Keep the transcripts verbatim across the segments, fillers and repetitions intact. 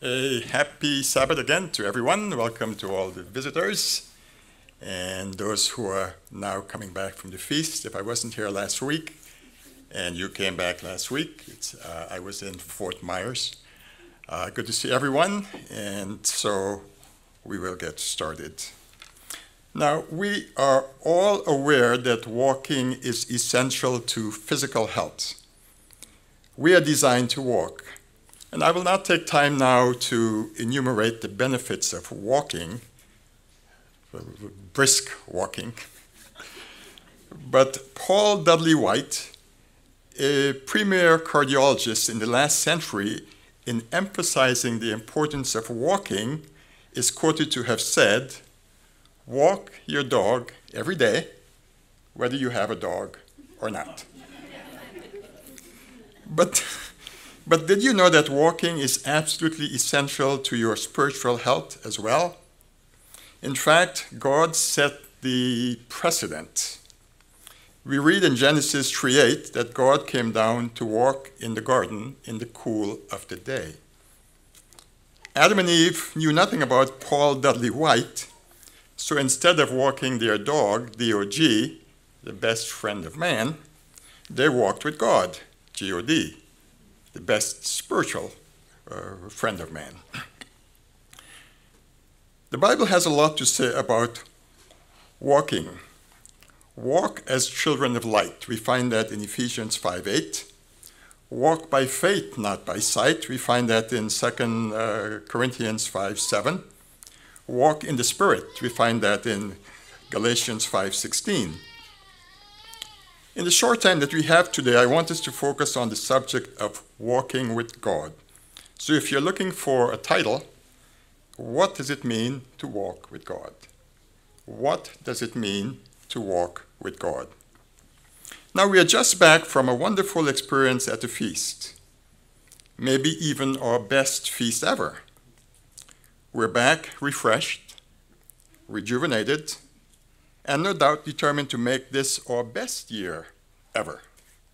A happy Sabbath again to everyone. Welcome to all the visitors and those who are now coming back from the feast. If I wasn't here last week and you came back last week, it's, uh, I was in Fort Myers. Uh, good to see everyone, and so we will get started. Now, we are all aware that walking is essential to physical health. We are designed to walk. And I will not take time now to enumerate the benefits of walking, brisk walking. But Paul Dudley White, a premier cardiologist in the last century, in emphasizing the importance of walking, is quoted to have said, "Walk your dog every day, whether you have a dog or not." But But did you know that walking is absolutely essential to your spiritual health as well? In fact, God set the precedent. We read in Genesis three eight that God came down to walk in the garden in the cool of the day. Adam and Eve knew nothing about Paul Dudley White, so instead of walking their dog, D O G, the best friend of man, they walked with God, G O D. The best spiritual uh, friend of man. The Bible has a lot to say about walking. Walk as children of light. We find that in Ephesians five eight. Walk by faith, not by sight. We find that in Second uh, Corinthians five seven. Walk in the Spirit. We find that in Galatians five sixteen. In the short time that we have today, I want us to focus on the subject of walking with God. So if you're looking for a title, what does it mean to walk with God? What does it mean to walk with God? Now, we are just back from a wonderful experience at the feast, maybe even our best feast ever. We're back refreshed, rejuvenated, and no doubt determined to make this our best year ever.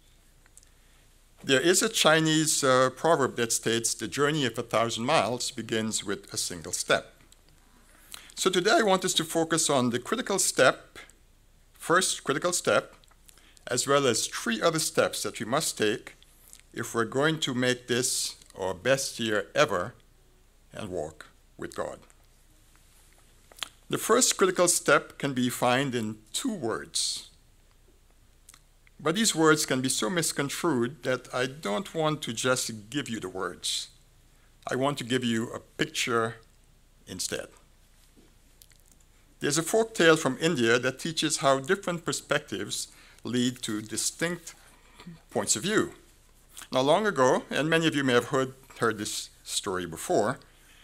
There is a Chinese uh, proverb that states, "The journey of a thousand miles begins with a single step." So today I want us to focus on the critical step, first critical step, as well as three other steps that we must take if we're going to make this our best year ever and walk with God. The first critical step can be found in two words. But these words can be so misconstrued that I don't want to just give you the words. I want to give you a picture instead. There's a folk tale from India that teaches how different perspectives lead to distinct points of view. Now, long ago, and many of you may have heard, heard this story before,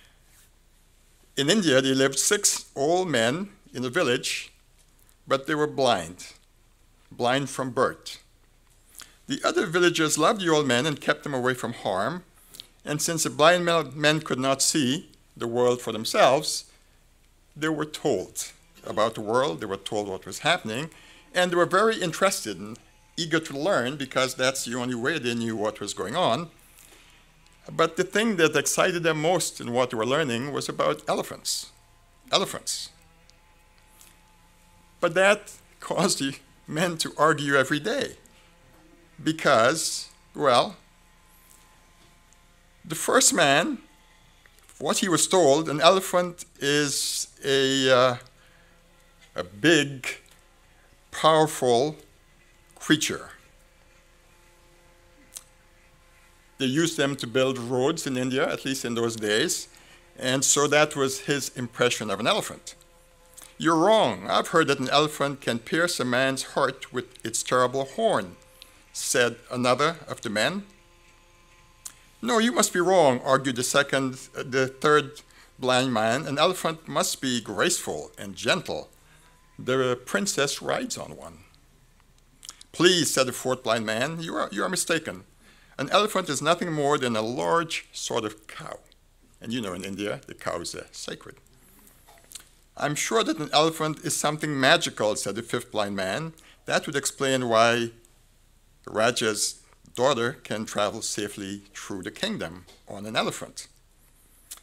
in India, there lived six old men in a village, but they were blind, blind from birth. The other villagers loved the old men and kept them away from harm, and since the blind men could not see the world for themselves, they were told about the world, they were told what was happening, and they were very interested and eager to learn because that's the only way they knew what was going on. But the thing that excited them most in what they were learning was about elephants. Elephants. But that caused the men to argue every day because, well, the first man, what he was told, an elephant is a, uh, a big, powerful creature. They used them to build roads in India, at least in those days, and so that was his impression of an elephant. You're wrong. I've heard that an elephant can pierce a man's heart with its terrible horn, said another of the men. No, you must be wrong, argued the second, uh, the third blind man. An elephant must be graceful and gentle. The princess rides on one. Please, said the fourth blind man, you are, you are mistaken. An elephant is nothing more than a large sort of cow. And you know in India, the cows are sacred. I'm sure that an elephant is something magical, said the fifth blind man. That would explain why the Raja's daughter can travel safely through the kingdom on an elephant.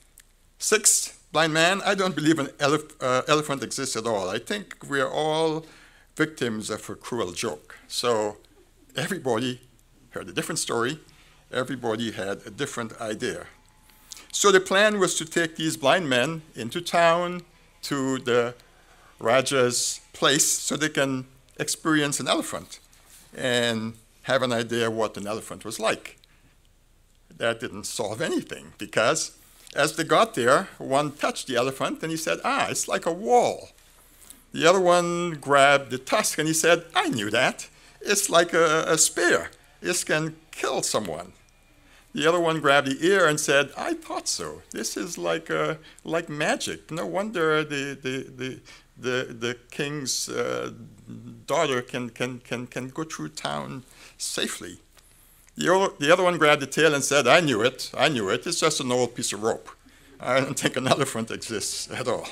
Six, blind man, I don't believe an elef- uh, elephant exists at all. I think we are all victims of a cruel joke. So everybody heard a different story. Everybody had a different idea. So the plan was to take these blind men into town to the Raja's place so they can experience an elephant and have an idea what an elephant was like. That didn't solve anything because as they got there, one touched the elephant and he said, ah, it's like a wall. The other one grabbed the tusk and he said, I knew that. It's like a, a spear. This can kill someone. The other one grabbed the ear and said, I thought so. This is like a, like magic. No wonder the, the, the, the, the king's uh, daughter can, can, can, can go through town safely. The other, the other one grabbed the tail and said, I knew it. I knew it. It's just an old piece of rope. I don't think an elephant exists at all.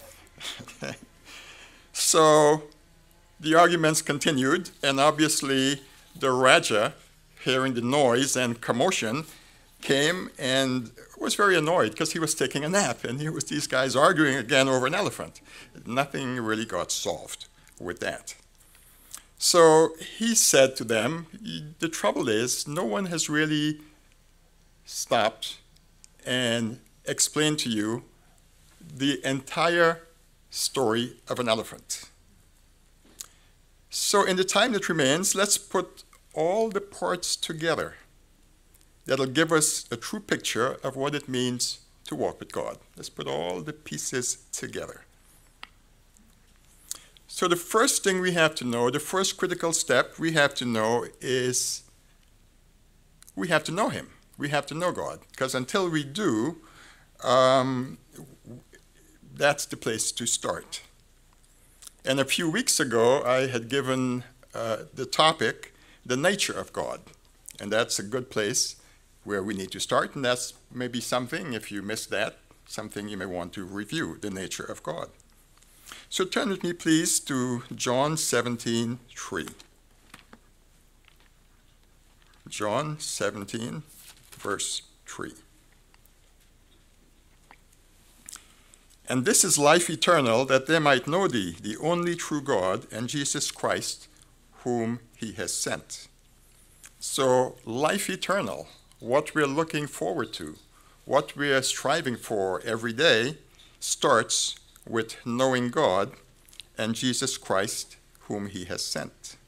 So the arguments continued, and obviously the Raja, hearing the noise and commotion, came and was very annoyed because he was taking a nap, and here was these guys arguing again over an elephant. Nothing really got solved with that. So he said to them, the trouble is, no one has really stopped and explained to you the entire story of an elephant. So in the time that remains, let's put all the parts together. That'll give us a true picture of what it means to walk with God. Let's put all the pieces together. So the first thing we have to know, the first critical step we have to know is we have to know him. We have to know God. Because until we do, um, that's the place to start. And a few weeks ago, I had given uh, the topic, the nature of God. And that's a good place where we need to start, and that's maybe something, if you missed that, something you may want to review, the nature of God. So turn with me, please, to John seventeen three. John seventeen, verse three. And this is life eternal, that they might know thee, the only true God, and Jesus Christ, whom he has sent. So life eternal, what we're looking forward to, what we're striving for every day, starts with knowing God and Jesus Christ, whom he has sent.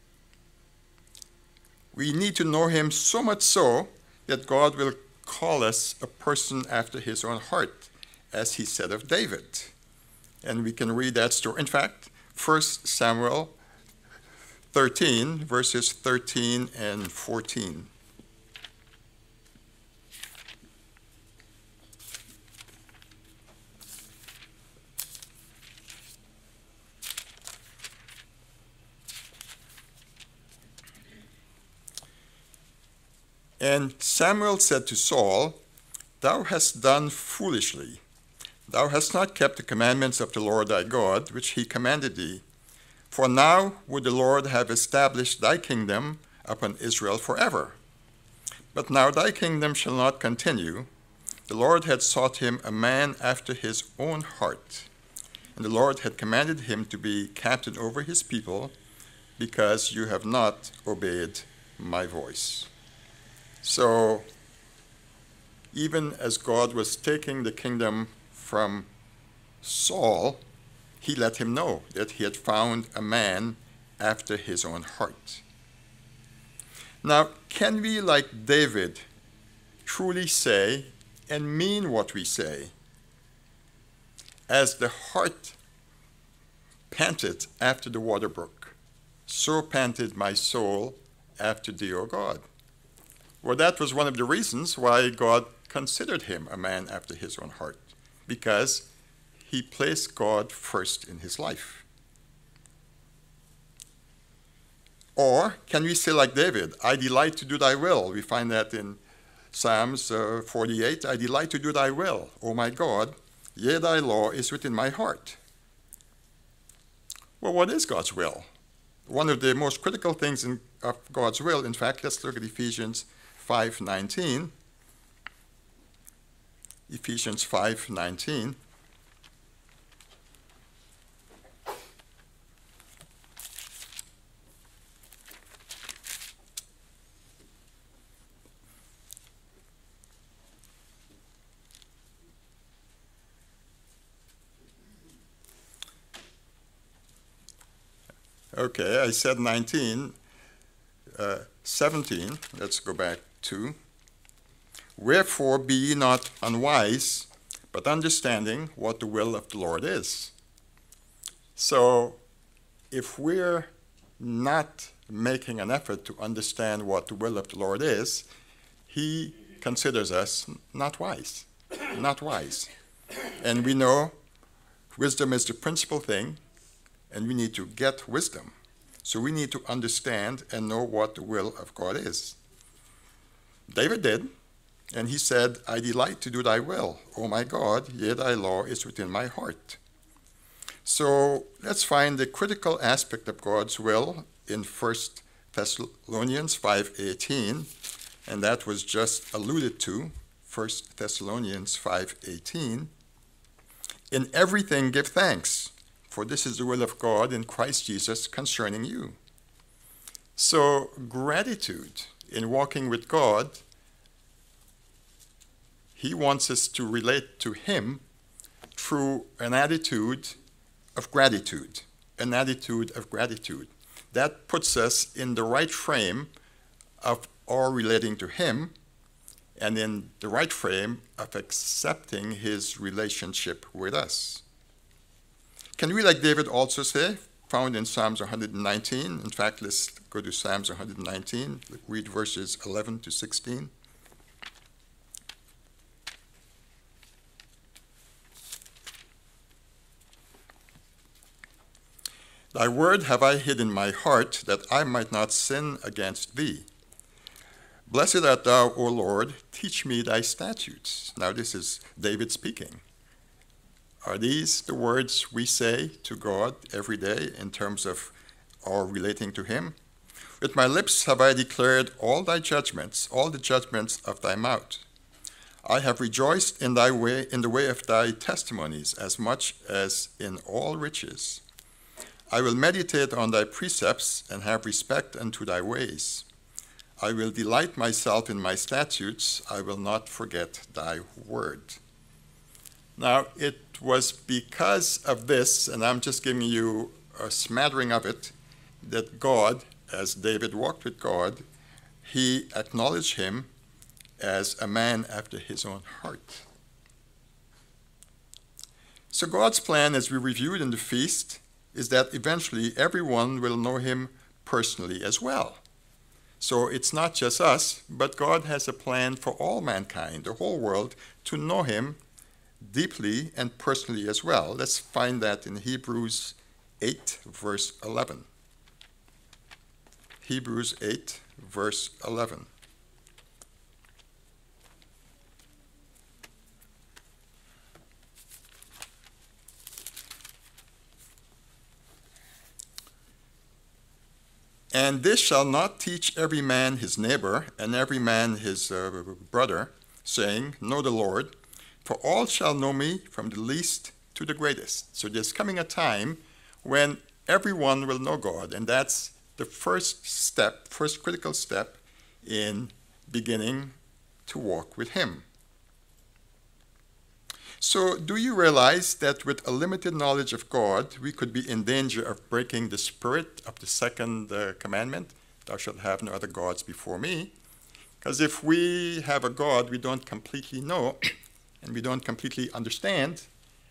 We need to know him so much so that God will call us a person after his own heart, as he said of David. And we can read that story. In fact, First Samuel thirteen, verses thirteen and fourteen. And Samuel said to Saul, Thou hast done foolishly. Thou hast not kept the commandments of the Lord thy God, which he commanded thee. For now would the Lord have established thy kingdom upon Israel forever. But now thy kingdom shall not continue. The Lord had sought him a man after his own heart. And the Lord had commanded him to be captain over his people, because you have not obeyed my voice. So, even as God was taking the kingdom from Saul, he let him know that he had found a man after his own heart. Now, can we, like David, truly say and mean what we say? As the heart panted after the water brook, so panted my soul after thee, O God. Well, that was one of the reasons why God considered him a man after his own heart, because he placed God first in his life. Or can we say like David, I delight to do thy will? We find that in Psalms uh, forty-eight, I delight to do thy will, O my God, yea, thy law is within my heart. Well, what is God's will? One of the most critical things in, of God's will, in fact, let's look at Ephesians five nineteen. Ephesians five nineteen. Okay, I said nineteen. Uh, seventeen, let's go back to. Wherefore be ye not unwise, but understanding what the will of the Lord is. So, if we're not making an effort to understand what the will of the Lord is, he considers us not wise, not wise. And we know wisdom is the principal thing, and we need to get wisdom. So we need to understand and know what the will of God is. David did, and he said, I delight to do thy will, O my God, yea, thy law is within my heart. So let's find the critical aspect of God's will in First Thessalonians five eighteen, and that was just alluded to, First Thessalonians five eighteen. In everything give thanks, for this is the will of God in Christ Jesus concerning you. So gratitude in walking with God, he wants us to relate to him through an attitude of gratitude, an attitude of gratitude. That puts us in the right frame of our relating to him and in the right frame of accepting his relationship with us. Can we, like David also say, found in Psalms one nineteen? In fact, let's go to Psalms one nineteen, read verses eleven to sixteen. Thy word have I hid in my heart, that I might not sin against thee. Blessed art thou, O Lord, teach me thy statutes. Now this is David speaking. Are these the words we say to God every day in terms of our relating to him? With my lips have I declared all thy judgments, all the judgments of thy mouth. I have rejoiced in thy way, in the way of thy testimonies, as much as in all riches. I will meditate on thy precepts and have respect unto thy ways. I will delight myself in my statutes. I will not forget thy word. Now, it was because of this, and I'm just giving you a smattering of it, that God, as David walked with God, he acknowledged him as a man after his own heart. So God's plan, as we reviewed in the feast, is that eventually everyone will know him personally as well. So it's not just us, but God has a plan for all mankind, the whole world, to know him deeply and personally as well. Let's find that in Hebrews eight, verse eleven. Hebrews eight, verse eleven. And this shall not teach every man his neighbor, and every man his uh, brother, saying, Know the Lord, for all shall know me, from the least to the greatest. So there's coming a time when everyone will know God, and that's the first step, first critical step in beginning to walk with him. So do you realize that with a limited knowledge of God, we could be in danger of breaking the spirit of the second uh, commandment, thou shalt have no other gods before me? Because if we have a God we don't completely know and we don't completely understand,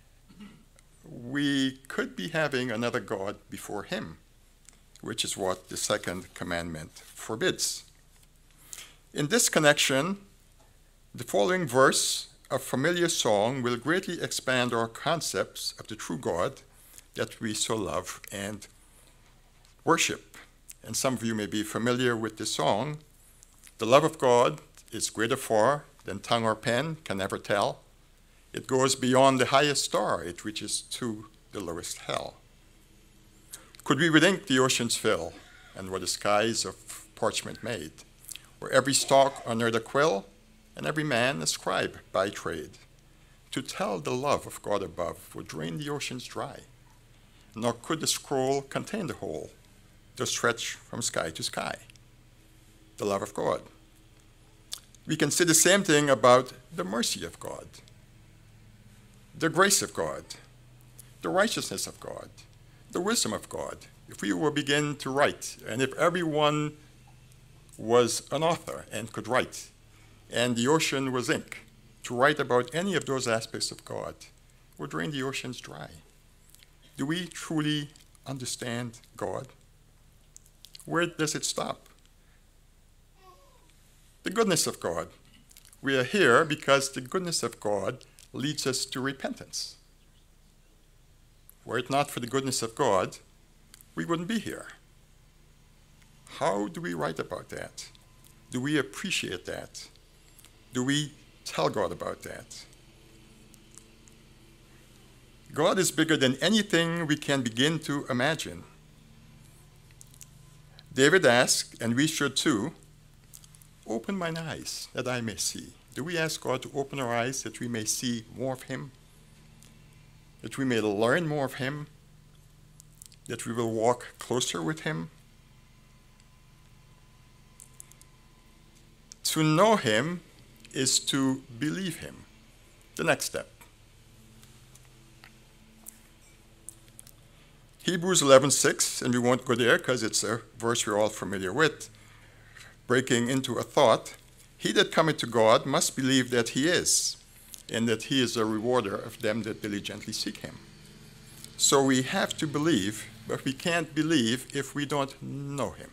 we could be having another God before him, which is what the second commandment forbids. In this connection, the following verse, a familiar song, will greatly expand our concepts of the true God that we so love and worship. And some of you may be familiar with this song. The love of God is greater far than tongue or pen can ever tell. It goes beyond the highest star. It reaches to the lowest hell. Could we with ink the oceans fill, and were the skies of parchment made, where every stalk under the quill, and every man a scribe by trade, to tell the love of God above would drain the oceans dry, nor could the scroll contain the whole, to stretch from sky to sky, the love of God. We can say the same thing about the mercy of God, the grace of God, the righteousness of God, the wisdom of God. If we were begin to write, and if everyone was an author and could write, and the ocean was ink, to write about any of those aspects of God would drain the oceans dry. Do we truly understand God? Where does it stop? The goodness of God. We are here because the goodness of God leads us to repentance. Were it not for the goodness of God, we wouldn't be here. How do we write about that? Do we appreciate that? Do we tell God about that? God is bigger than anything we can begin to imagine. David asked, and we should too, open mine eyes that I may see. Do we ask God to open our eyes that we may see more of him? That we may learn more of him? That we will walk closer with him? To know him is to believe him. The next step. Hebrews eleven six, and we won't go there because it's a verse we're all familiar with. Breaking into a thought, he that cometh to God must believe that he is, and that he is a rewarder of them that diligently seek him. So we have to believe, but we can't believe if we don't know him.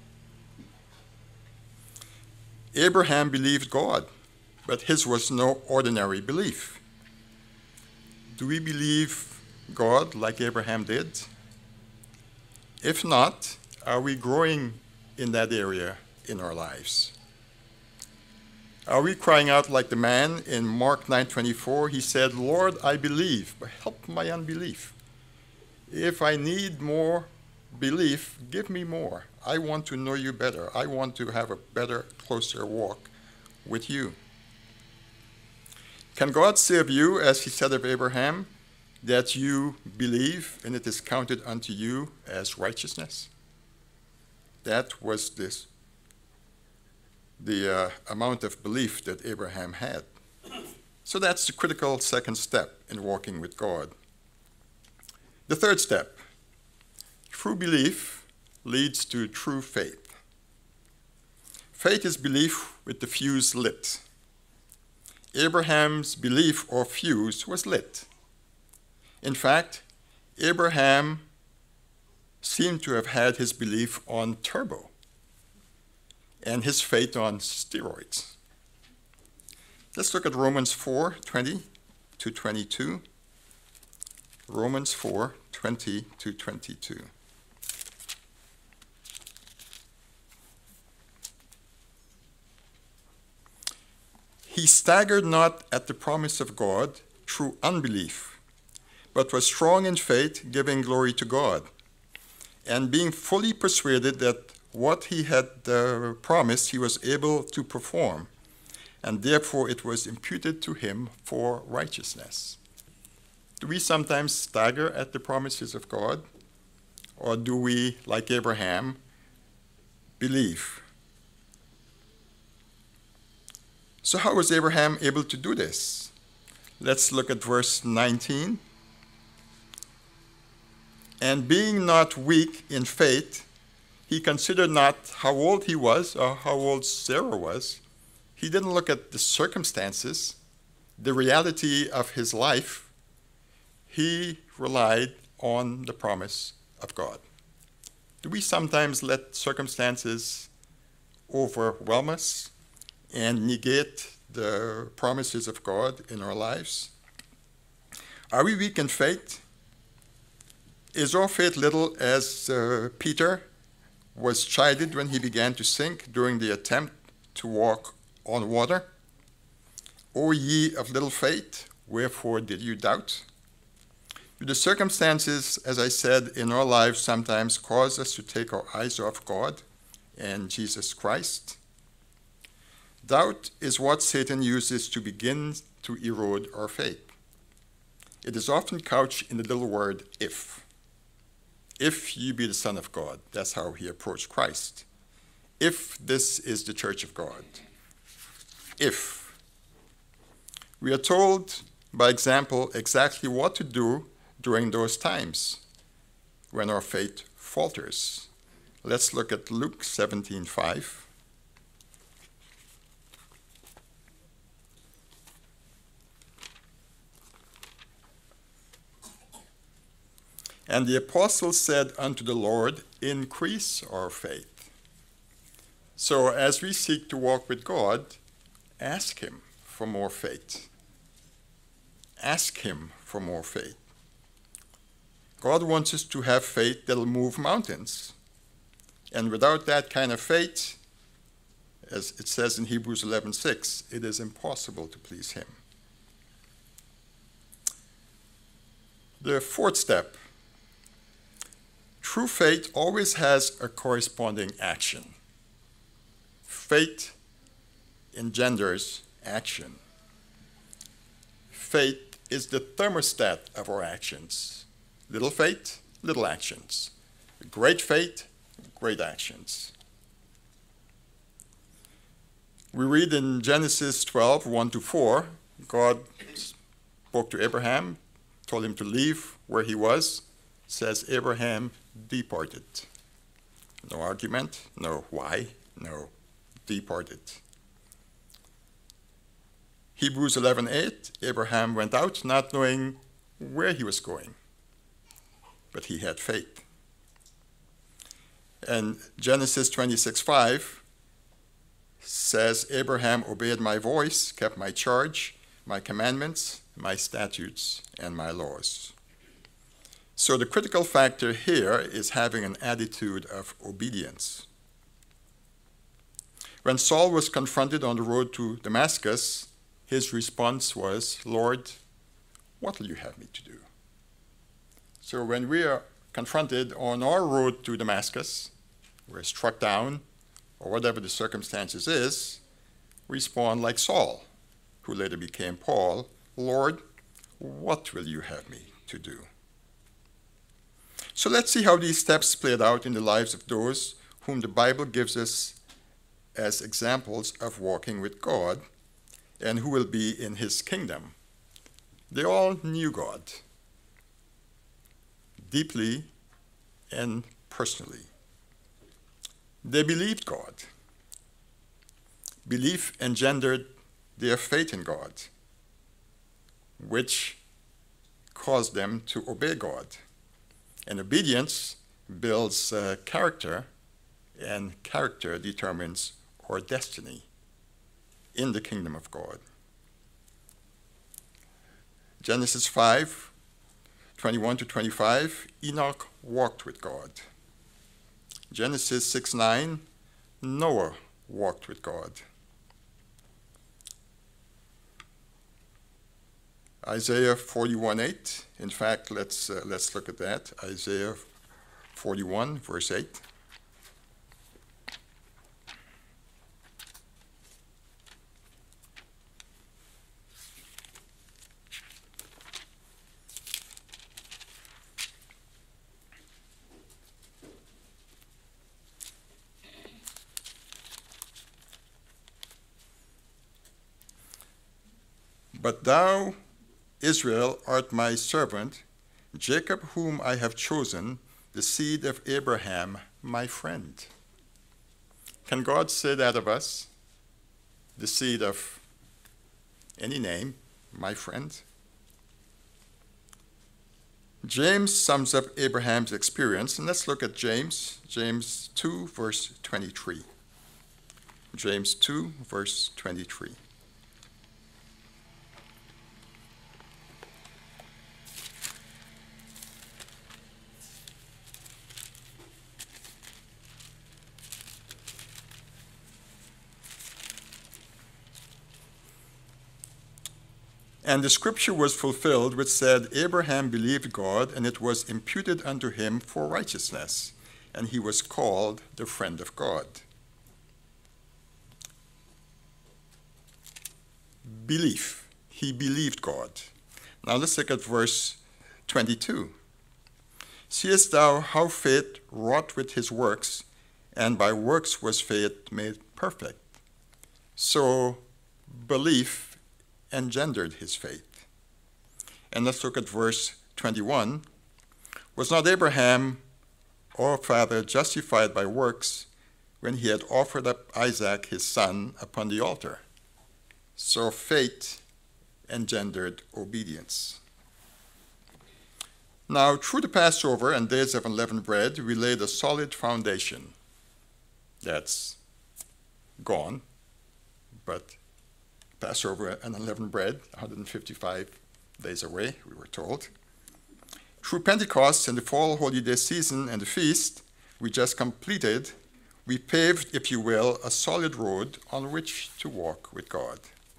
Abraham believed God, but his was no ordinary belief. Do we believe God like Abraham did? If not, are we growing in that area in our lives? Are we crying out like the man in Mark nine twenty-four? He said, Lord, I believe, but help my unbelief. If I need more belief, give me more. I want to know you better. I want to have a better, closer walk with you. Can God say of you, as he said of Abraham, that you believe and it is counted unto you as righteousness? That was this, the uh, amount of belief that Abraham had. So that's the critical second step in walking with God. The third step, true belief leads to true faith. Faith is belief with the fuse lit. Abraham's belief or fuse was lit. In fact, Abraham seemed to have had his belief on turbo and his faith on steroids. Let's look at Romans four twenty to twenty-two. Romans four twenty to twenty-two. He staggered not at the promise of God through unbelief, but was strong in faith, giving glory to God, and being fully persuaded that what he had uh, promised he was able to perform, and therefore it was imputed to him for righteousness. Do we sometimes stagger at the promises of God? Or do we, like Abraham, believe? So how was Abraham able to do this? Let's look at verse nineteen. And being not weak in faith, he considered not how old he was or how old Sarah was. He didn't look at the circumstances, the reality of his life. He relied on the promise of God. Do we sometimes let circumstances overwhelm us and negate the promises of God in our lives? Are we weak in faith? Is our faith little as uh, Peter was chided when he began to sink during the attempt to walk on water? O ye of little faith, wherefore did you doubt? Do the circumstances, as I said, in our lives sometimes cause us to take our eyes off God and Jesus Christ? Doubt is what Satan uses to begin to erode our faith. It is often couched in the little word if. If you be the Son of God. That's how he approached Christ. If this is the church of God. If. We are told, by example, exactly what to do during those times when our faith falters. Let's look at Luke seventeen five. And the apostles said unto the Lord, increase our faith. So as we seek to walk with God, ask him for more faith. Ask him for more faith. God wants us to have faith that'll move mountains. And without that kind of faith, as it says in Hebrews eleven six, it is impossible to please him. The fourth step. True faith always has a corresponding action. Faith engenders action. Faith is the thermostat of our actions. Little faith, little actions. Great faith, great actions. We read in Genesis twelve, one to four, God spoke to Abraham, told him to leave where he was, says Abraham departed. No argument, no why, no, departed. Hebrews eleven eight, Abraham went out not knowing where he was going, but he had faith. And Genesis twenty-six five says, Abraham obeyed my voice, kept my charge, my commandments, my statutes, and my laws. So the critical factor here is having an attitude of obedience. When Saul was confronted on the road to Damascus, his response was, Lord, what will you have me to do? So when we are confronted on our road to Damascus, we're struck down, or whatever the circumstances is, respond like Saul, who later became Paul, Lord, what will you have me to do? So let's see how these steps played out in the lives of those whom the Bible gives us as examples of walking with God and who will be in his kingdom. They all knew God deeply and personally. They believed God. Belief engendered their faith in God, which caused them to obey God. And obedience builds uh, character, and character determines our destiny in the kingdom of God. Genesis five, twenty-one to twenty-five, Enoch walked with God. Genesis six nine, Noah walked with God. Isaiah forty-one eight. In fact, let's uh, let's look at that. Isaiah forty-one, verse eight. But thou, Israel, art my servant, Jacob whom I have chosen, the seed of Abraham, my friend. Can God say that of us? The seed of any name, my friend? James sums up Abraham's experience, and let's look at James, James two, verse twenty-three. James two, verse twenty-three. And the scripture was fulfilled, which said, Abraham believed God, and it was imputed unto him for righteousness, and he was called the friend of God. Belief. He believed God. Now let's look at verse twenty-two. Seest thou how faith wrought with his works, and by works was faith made perfect? So belief engendered his faith. And let's look at verse twenty-one. Was not Abraham, our father, justified by works when he had offered up Isaac his son upon the altar? So faith engendered obedience. Now, through the Passover and days of unleavened bread, we laid a solid foundation. That's gone, but Passover and unleavened bread, one hundred fifty-five days away, we were told. Through Pentecost and the fall holy day season and the feast we just completed, we paved, if you will, a solid road on which to walk with God.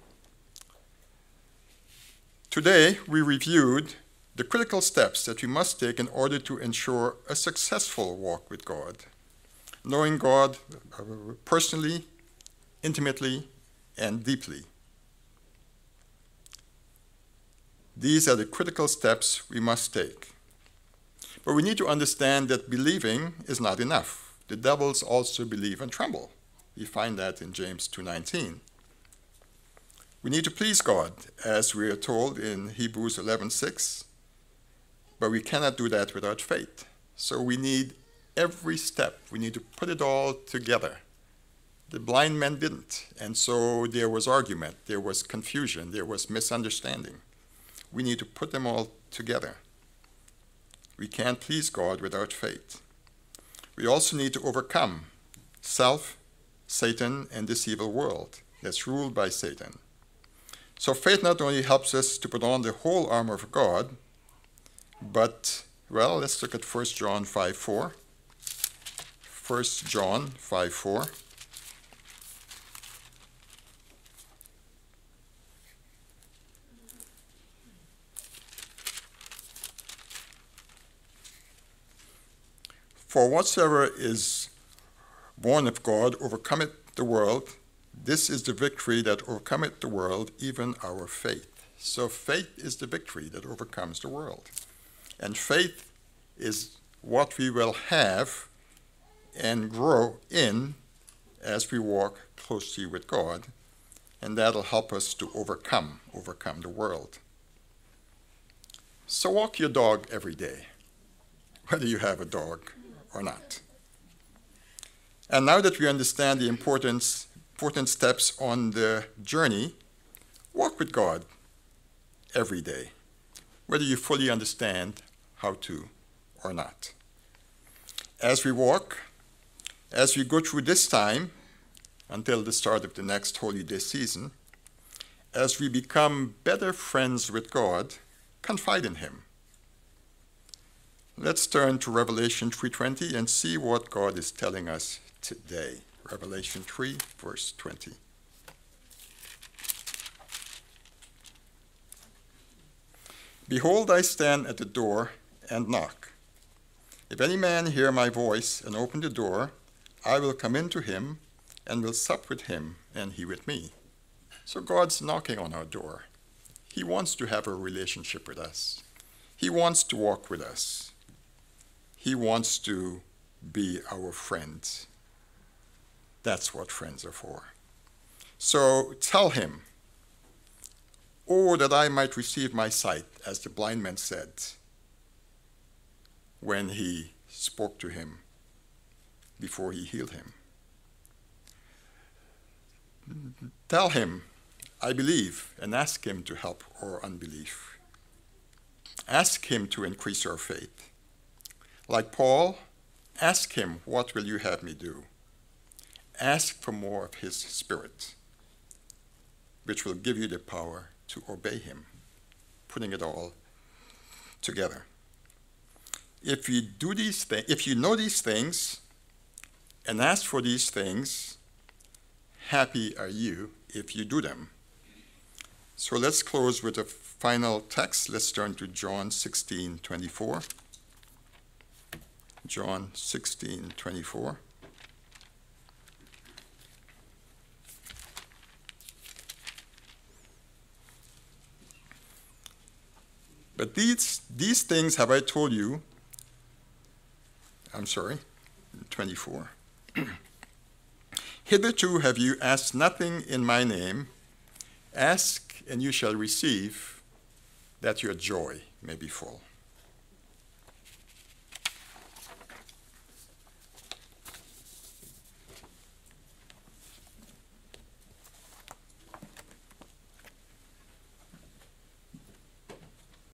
Today, we reviewed the critical steps that we must take in order to ensure a successful walk with God, knowing God personally, intimately, and deeply. These are the critical steps we must take. But we need to understand that believing is not enough. The devils also believe and tremble. We find that in James two nineteen. We need to please God, as we are told in Hebrews eleven six, but we cannot do that without faith. So we need every step. We need to put it all together. The blind men didn't, and so there was argument, there was confusion, there was misunderstanding. We need to put them all together. We can't please God without faith. We also need to overcome self, Satan, and this evil world that's ruled by Satan. So faith not only helps us to put on the whole armor of God, but, well, let's look at First John five four. First John five four. For whatsoever is born of God overcometh the world. This is the victory that overcometh the world, even our faith. So faith is the victory that overcomes the world. And faith is what we will have and grow in as we walk closely with God, and that'll help us to overcome, overcome the world. So walk your dog every day, whether you have a dog or not. And now that we understand the importance, important steps on the journey, walk with God every day, whether you fully understand how to or not. As we walk, as we go through this time until the start of the next holy day season, as we become better friends with God, confide in him. Let's turn to Revelation three twenty and see what God is telling us today. Revelation three, verse twenty. Behold, I stand at the door and knock. If any man hear my voice and open the door, I will come into him and will sup with him and he with me. So God's knocking on our door. He wants to have a relationship with us. He wants to walk with us. He wants to be our friend. That's what friends are for. So tell him, "Oh, that I might receive my sight," as the blind man said when he spoke to him before he healed him. Tell him, "I believe," and ask him to help our unbelief. Ask him to increase our faith. Like Paul, ask him, "What will you have me do?" Ask for more of his Spirit, which will give you the power to obey him, putting it all together. If you do these things, if you know these things and ask for these things, happy are you if you do them. So let's close with a final text. Let's turn to John sixteen twenty-four. John sixteen twenty-four. But these, these things have I told you, I'm sorry, twenty-four. Hitherto have you asked nothing in my name. Ask, and you shall receive, that your joy may be full.